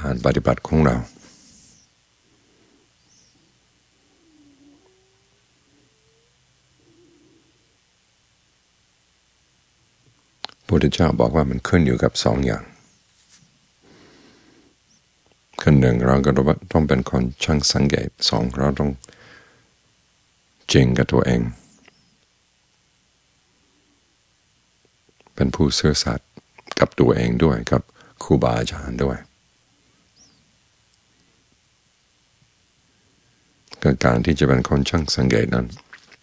การปฏิบัติของเราพระพุทธเจ้าบอกว่ามันขึ้นอยู่กับสองอย่างขั้นหนึ่งเราก็ต้องเป็นคนช่างสังเกตสองเราต้องจริงกับตัวเองเป็นผู้ซื่อสัตย์กับตัวเองด้วยกับครูบาอาจารย์ด้วยการที่จะเป็นคนช่างสังเกตนั้น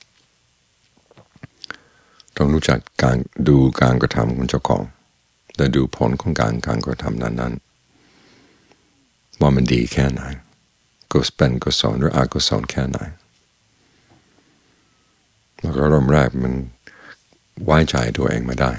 ต้องรู้จักการดูการกระทำของเจ้าของและดูผลของการกระทำนั้นว่ามันดีแค่ไหนก็เป็นกุศลหรืออกุศลแค่ไหนแล้วก็เริ่มแรกมันไว้ใจตัวเองไม่ได้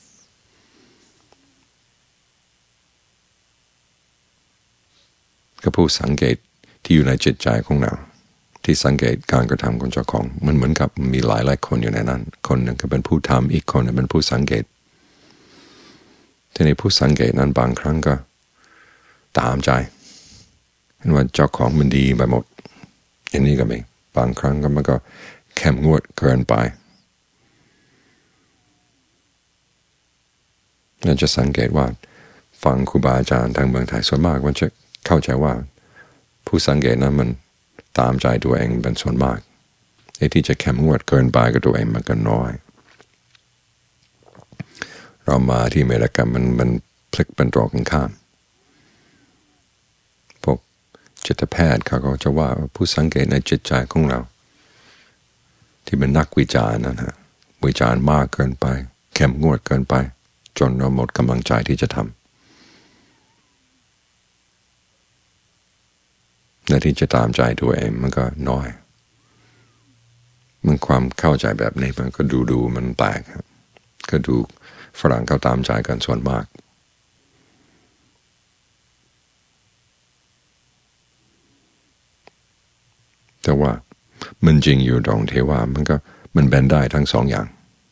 ก็ผู้สังเกตที่อยู่ในจิตใจของเราที่สังเกตการกระทำของเจ้าของมันเหมือนกับมีหลายคนอยู่ในนั้นคนหนึ่งก็เป็นผู้ทำอีกคนนึงเป็นผู้สังเกตทีนี้ผู้สังเกตนั้นบางครั้งก็ตามใจเห็นว่าเจ้าของมันดีไปหมดอย่างนี้ก็มีบางครั้งก็มันก็เข้มงวดเกินไปเราจะสังเกตว่าฟังครูบาอาจารย์ทางเมืองไทยส่วนมากมันจะเข้าใจว่าผู้สังเกตนั้นมันตามใจตัวเองเป็นส่วนมากไอ้ที่จะเข้มงวดเกินไปกับตัวเองมันก็น้อยเรามาที่อเมริกามันพลิกเป็นตรงกันข้ามพวกจิตแพทย์เขาก็จะว่าผู้สังเกตในจิตใจของเราที่เป็นนักวิจารณ์นะฮะวิจารณ์มากเกินไปเข้มงวดเกินไปจนเราหมดกำลังใจที่จะทำและที่จะตามใจตัวเองมันก็น้อยมันความเข้าใจแบบนี้มันก็ดูมันแปลกครับก็ดูฝรั่งเขาตามใจกันส่วนมากแต่ว่ามันจริงอยู่ตรงที่ว่ามันเป็นได้ทั้งสองอย่าง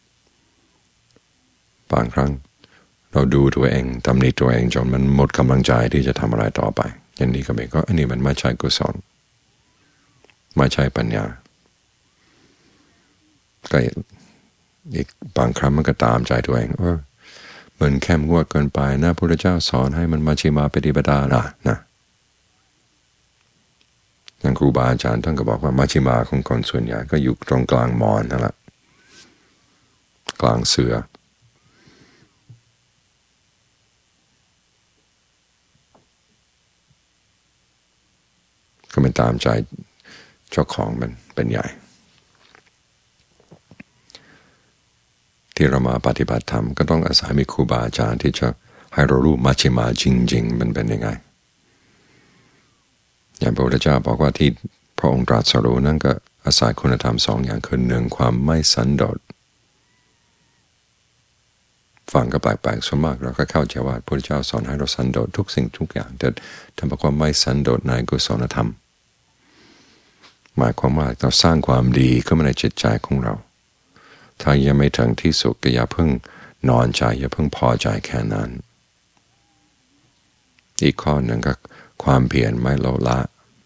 บางครั้งเราดูตัวเองตำหนิตัวเองจนมันหมดกำลังใจที่จะทำอะไรต่อไปอย่างนี้ก็ไม่ก็อันนี้มันไม่ใช่กุศลไม่ใช่ปัญญาก็อีกบางครั้งมันก็ตามใจตัวเองมันเข้มงวดเกินไปนะพระพุทธเจ้าสอนให้มันมัชฌิมาปฏิปทานะทางครูบาอาจารย์ท่านก็บอกว่ามัชฌิมาของคนส่วนใหญ่ก็อยู่ตรงกลางมอนนั่นแหละกลางเสือก็ไม่ตามใจเจ้าของมันเป็นใหญ่ที่เรามาปฏิบัติธรรมก็ต้องอาศัยมีครูบาอาจารย์ที่จะให้เรารู้มัชฌิมาจริงๆมันเป็นยังไงอย่างพระพุทธเจ้าบอกว่าที่พระองค์ตรัสรู้นั่นก็อาศัยคุณธรรมสองอย่างคือหนึ่งความไม่สันโดษฟังก็แปลกๆส่วนมากเราก็เข้าใจว่าพระพุทธเจ้าสอนให้เราสันโดษทุกสิ่งทุกอย่างแต่ท่านบอกว่าไม่สันโดษในกุศลธรรมหมายความว่าเราสร้างความดีขึ้นมาในจิตใจของเราถ้ายังไม่ถึงที่สุดก็อย่าเพิ่งนอนใจอย่าเพิ่งพอใจแค่นั้นอีกข้อหนึ่งก็ความเพียรไม่ลดละ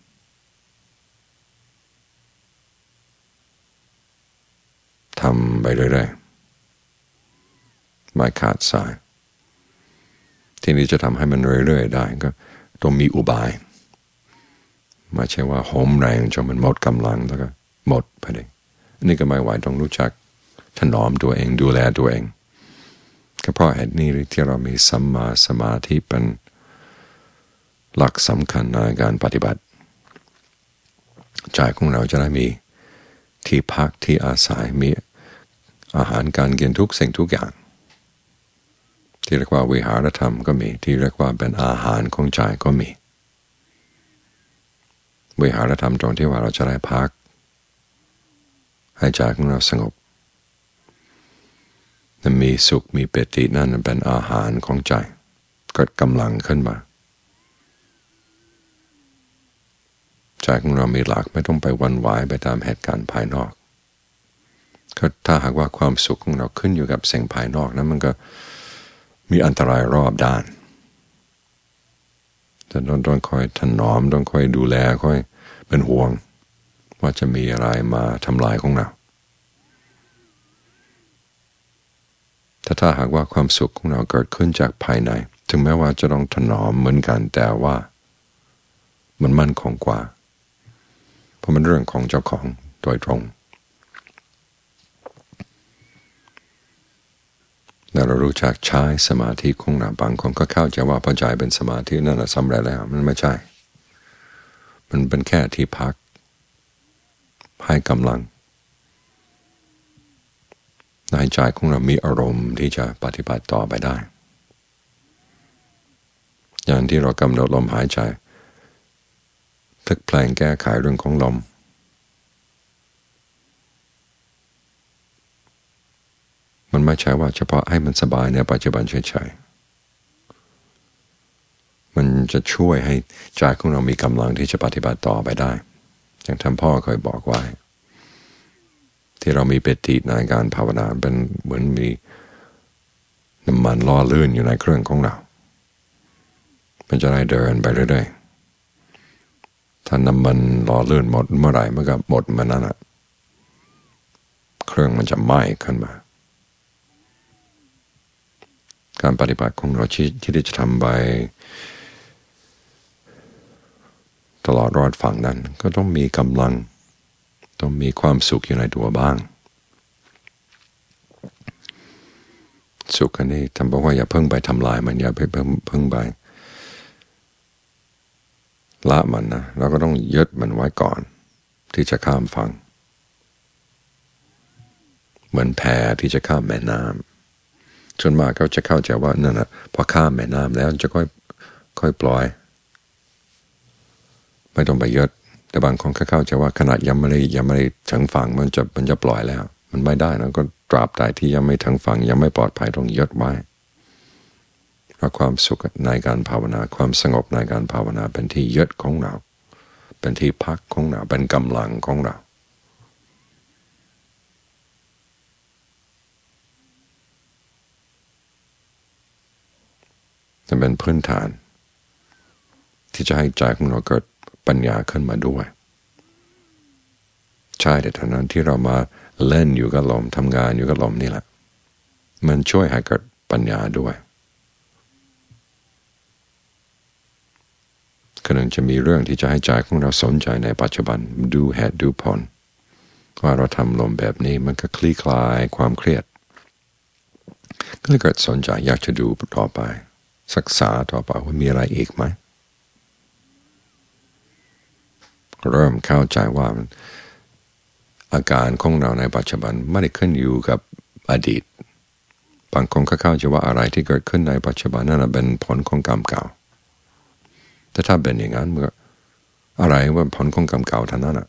ทำไปเรื่อยๆไม่ขาดสายทีนี้จะทำให้มันเรื่อยๆได้ก็ต้องมีอุบายไม่ใช่ว่าโหมแรงจนมันหมดกำลังแล้วก็หมดไปเลยนี่ก็ไม่ไหวต้องรู้จักถนอมตัวเองดูแลตัวเองก็เพราะเหตุนี้ที่เรามีสัมมาสมาธิเป็นหลักสำคัญในการปฏิบัติใจของเราจะได้มีที่พักที่อาศัยมีอาหารการกินทุกสิ่งทุกอย่างที่เรียกว่าวิหารธรรมก็มีที่เรียกว่าเป็นอาหารของใจก็มีวิหารธรรมตรงที่ว่าเราจะได้พักให้ใจของเราสงบมีสุขมีปิตินั่นเป็นอาหารของใจเกิดกำลังขึ้นมาใจของเรามีหลักไม่ต้องไปวันไหวไปตามเหตุการณ์ภายนอกถ้าหากว่าความสุขของเราขึ้นอยู่กับสิ่งภายนอกนั้นมันก็มีอันตรายรอบด้านแต่ต้องคอยถนอมต้องคอยดูแลคอยเป็นห่วงว่าจะมีอะไรมาทำลายของเราถ้าหากว่าความสุขของเราเกิดขึ้นจากภายในถึงแม้ว่าจะต้องถนอมเหมือนกันแต่ว่ามันมั่นคงกว่าเพราะมันเรื่องของเจ้าของโดยตรงแต่เรารู้จักใช้สมาธิของเราบางคนก็เข้าใจว่าพอใจเป็นสมาธินั่นแหละสำเร็จแล้วมันไม่ใช่มันเป็นแค่ที่พักให้กำลังในใจของเรามีอารมณ์ที่จะปฏิบัติต่อไปได้อย่างที่เรากำหนดลมหายใจทึกเพลงแก้ไขเรื่องของลมมันไม่ใช่ว่าเฉพาะให้มันสบายในปัจจุบันเฉยๆมันจะช่วยให้ใจของเรามีกำลังที่จะปฏิบัติต่อไปได้อย่างท่านพ่อเคยบอกไว้ที่เรามีปิติในการภาวนาเป็นเหมือนมีน้ำมันล่อลื่นอยู่ในเครื่องของเรามันจะได้เดินไปเรื่อยๆถ้าน้ำมันล่อลื่นหมดเมื่อไหร่มันก็หมดมันนั่นแหละเครื่องมันจะไหม้ขึ้นมาการปฏิบัติของเราที่จะทำไปตลอดรอดฝั่งนั้นก็ต้องมีกำลังต้องมีความสุขอยู่ในตัวบ้างสุขอันนี้ท่านบอกว่าอย่าเพิ่งไปทำลายมันอย่าไปเพิ่งไปละมันนะเราก็ต้องยึดมันไว้ก่อนที่จะข้ามฝั่งเหมือนแพที่จะข้ามแม่น้ำส่วนมากเขาจะเข้าใจว่านั่นนะพอข้ามแม่น้ำแล้วจะค่อยปล่อยไม่ต้องไปยึดแต่บางคนเข้าใจว่าขนาดยังไม่ได้ถึงฝั่งมันจะปล่อยแล้วมันไม่ได้นะก็ตราบใดที่ยังไม่ถึงฝั่งยังไม่ปลอดภัยต้องยึดไว้เพราะความสุขในการภาวนาความสงบในการภาวนาเป็นที่ยึดของเราเป็นที่พักของเราเป็นกำลังของเราจะเป็นพื้นฐานที่จะให้ใจของเราเกิดปัญญาขึ้นมาด้วยใช่แต่เท่านั้นที่เรามาเล่นอยู่กับลมทำงานอยู่กับลมนี่แหละมันช่วยให้เกิดปัญญาด้วยขณะจะมีเรื่องที่จะให้ใจของเราสนใจในปัจจุบันดูเหตุดูผลว่าเราทำลมแบบนี้มันก็คลี่คลายความเครียดก็เลยเกิดสนใจอยากจะดูต่อไปศึกษาต่อไปว่ามีอะไรอีกไหมเริ่มเข้าใจว่าอาการของเราในปัจจุบันไม่ได้ขึ้นอยู่กับอดีตบางคนก็เข้าใจว่าอะไรที่เกิดขึ้นในปัจจุบันนั่นเป็นผลของกรรมเก่าแต่ถ้าเป็นอย่างนั้นเมื่ออะไรว่าผลของกรรมเก่าท่านั้น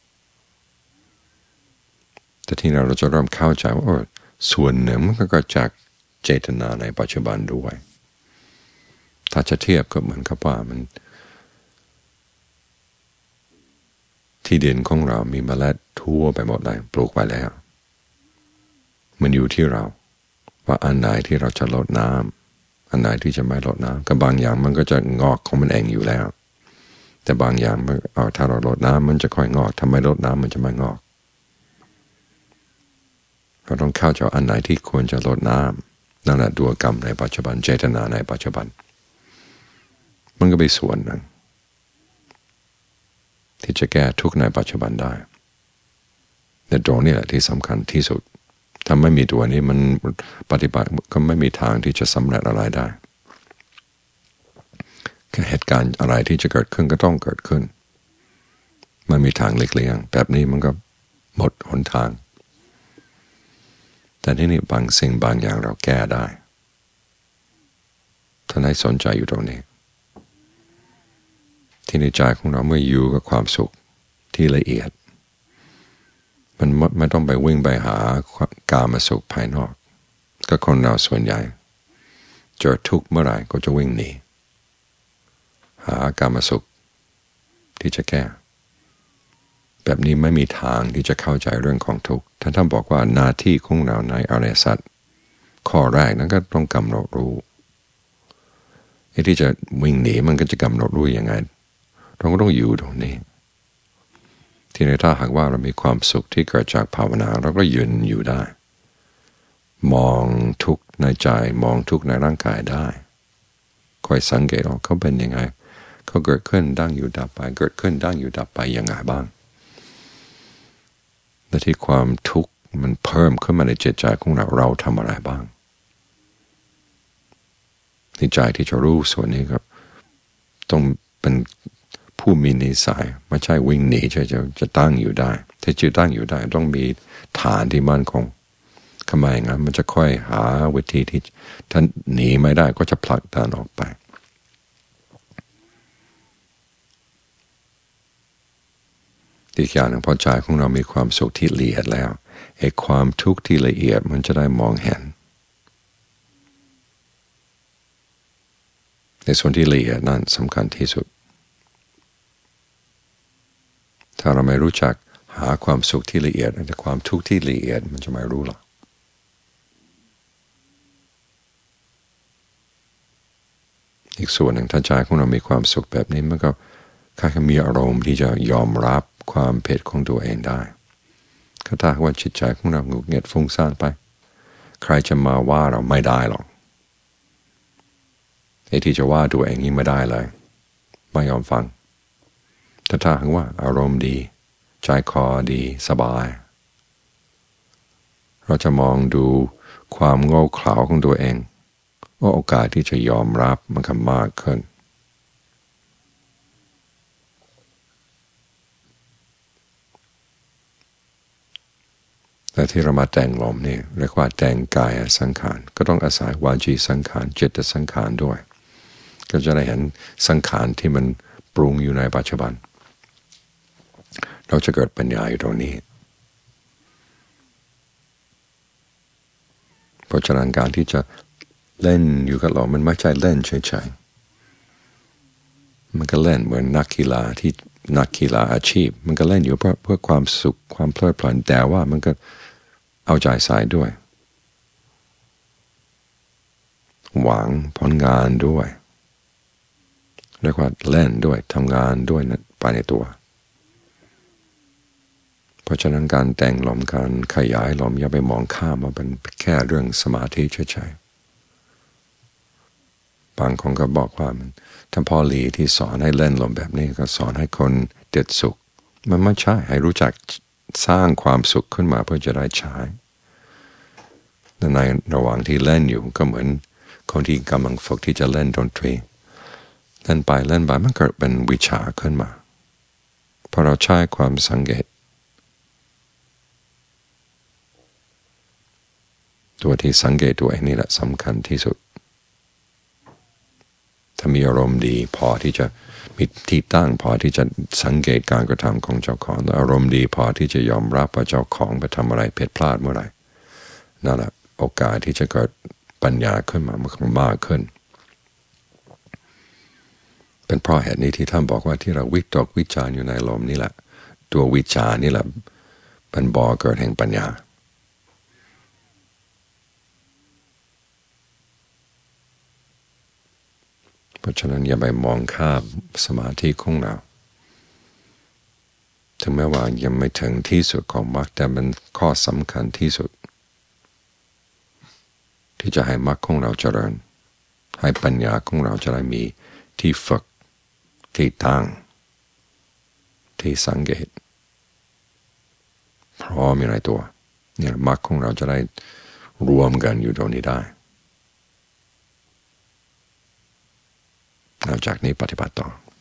แต่ที่เราจะเริ่มเข้าใจว่าส่วนหนึ่งมันก็เกิดจากเจตนาในปัจจุบันด้วยถ้าจะเทียบก็เหมือนกับว่ามันที่ดินของเรามีเมล็ดทั่วไปหมดเลยปลูกไว้แล้วมันอยู่ที่เราว่าอันไหนที่เราจะลดน้ำอันไหนที่จะไม่ลดน้ำก็บางอย่างมันก็จะงอกของมันเองอยู่แล้วแต่บางอย่างถ้าเราลดน้ำมันจะค่อยงอกถ้าไม่ลดน้ำมันจะไม่งอกเราต้องเข้าใจอันไหนที่ควรจะลดน้ำนั่นแหละตัวกรรมในปัจจุบันเจตนาในปัจจุบันมันก็เป็นส่วนหนึ่งที่จะแก้ทุกข์ในปัจจุบันได้แต่ตรงนี้แหละที่สำคัญที่สุดถ้าไม่มีตัวนี้มันปฏิบัติก็ไม่มีทางที่จะสำเร็จอะไรได้เหตุการณ์อะไรที่จะเกิดขึ้นก็ต้องเกิดขึ้นไม่มีทางหลีกเลี่ยงแบบนี้มันก็หมดหนทางแต่ที่นี่บางสิ่งบางอย่างเราแก้ได้ท่านให้สนใจอยู่ตรงนี้ที่ในใจของเราเมื่ออยู่กับความสุขที่ละเอียดมันไม่ต้องไปวิ่งไปหากามสุขภายนอกก็คนเราส่วนใหญ่เจอทุกข์เมื่อไหร่ก็จะวิ่งหนีหากามสุขที่จะแก้แบบนี้ไม่มีทางที่จะเข้าใจเรื่องของทุกข์ท่านบอกว่าหน้าที่ของเราในอริยสัจข้อแรกนั้นก็ต้องกำหนดรู้ไอ้ที่จะวิ่งหนีมันก็จะกำหนดรู้ยังไงเราก็ต้องอยู่ตรงนี้ทีนี้ถ้าหากว่าเรามีความสุขที่เกิดจากภาวนาเราก็ยืนอยู่ได้มองทุกข์ในใจมองทุกข์ในร่างกายได้คอยสังเกตว่าเขาเป็นยังไงเขาเกิดขึ้นตั้งอยู่ดับไปเกิดขึ้นตั้งอยู่ดับไปยังไงบ้างและที่ความทุกข์มันเพิ่มขึ้นมาในจิตใจของเราทำอะไรบ้างในใจที่จะรู้ส่วนนี้ครับต้องเป็นผู้มีนิสัยไม่ใช่วิ่งหนีจะตั้งอยู่ได้ถ้าจะตั้งอยู่ได้ต้องมีฐานที่มั่นคงทำไมงั้นมันจะค่อยหาวิธีที่ถ้าหนีไม่ได้ก็จะผลักดันออกไปอีกอย่างหนึ่งพอใจของเรามีความสุขที่ละเอียดแล้วไอ้ความทุกข์ที่ละเอียดมันจะได้มองเห็นในส่วนที่ละเอียดนั่นสำคัญที่สุดถ้าเราไม่รู้จักหาความสุขที่ละเอียดแต่ความทุกข์ที่ละเอียดมันจะไม่รู้หรอกอีกส่วนหนึ่งถ้าใจของเรามีความสุขแบบนี้มันก็ค่ามีอารมณ์ที่จะยอมรับความเผ็ดของตัวเองได้ก็ถ้าว่าจิตใจของเราหงุดหงิดฟุ้งซ่านไปใครจะมาว่าเราไม่ได้หรอกไอ้ที่จะว่าตัวเองนี่ไม่ได้เลยไม่ยอมฟังแต่ถ้าหากว่าอารมณ์ดีใจคอดีสบายเราจะมองดูความโง่เขลาของตัวเองว่าโอกาสที่จะยอมรับมันก็มากขึ้นแต่ที่เรามาแต่งลมนี่เรียกว่าแต่งกายสังขารก็ต้องอาศัยวาจีสังขารจิตสังขารด้วยก็จะได้เห็นสังขารที่มันปรุงอยู่ในปัจจุบันเราจะเกิดปัญญาอยู่ตรงนี้เพราะฉะนั้นการที่จะเล่นอยู่กับเรามันไม่ใช่เล่นเฉยๆมันก็เล่นเหมือนนักกีฬาที่นักกีฬาอาชีพมันก็เล่นอยู่เพื่อความสุขความเพลิดเพลินแต่ว่ามันก็เอาใจใส่ด้วยหวังผลงานด้วยเรียกว่าเล่นด้วยทำงานด้วยไปในตัวเพราะฉะนั้นการแต่งลมการขยายลมอย่าไปมองข้ามว่าเป็นแค่เรื่องสมาธิเฉยๆบางคนก็บอกว่าท่านพ่อหลีที่สอนให้เล่นลมแบบนี้ก็สอนให้คนเด็ดสุขมันไม่ใช่ให้รู้จักสร้างความสุขขึ้นมาเพื่อจะได้ใช้ในระหว่างที่เล่นอยู่ก็เหมือนคนที่กำลังฝึกที่จะเล่นดนตรีเล่นไปมันเกิดเป็นวิชาขึ้นมาพอเราใช้ความสังเกตตัวที่สังเกตตัวเองนี่แหละสำคัญที่สุดถ้ามีอารมณ์ดีพอที่จะมีที่ตั้งพอที่จะสังเกตการกระทำของเจ้าของและอารมณ์ดีพอที่จะยอมรับว่าเจ้าของไปทำอะไรผิดพลาดเมื่อไหร่นั่นแหละโอกาสที่จะเกิดปัญญาขึ้นมามันมากขึ้นเป็นเพราะเหตุนี้ที่ท่านบอกว่าที่เราวิตกวิจารอยู่ในลมนี่แหละตัววิจารนี่แหละเป็นบ่อเกิดแห่งปัญญาเพราะฉะนั้นอย่าไปมองข้ามสมาธิของเราถึงแม้ว่ายังไม่ถึงที่สุดของมรรคแต่มันข้อสำคัญที่สุดที่จะให้มรรคของเราเจริญให้ปัญญาของเราจะได้มีที่ฝึกที่ตั้งที่สังเกตพร้อมอยู่ในตัวเนี่ยมรรคของเราจะได้รวมกันอยู่ตรงนี้ได้หลังจากนี้ปฏิบัติต่อ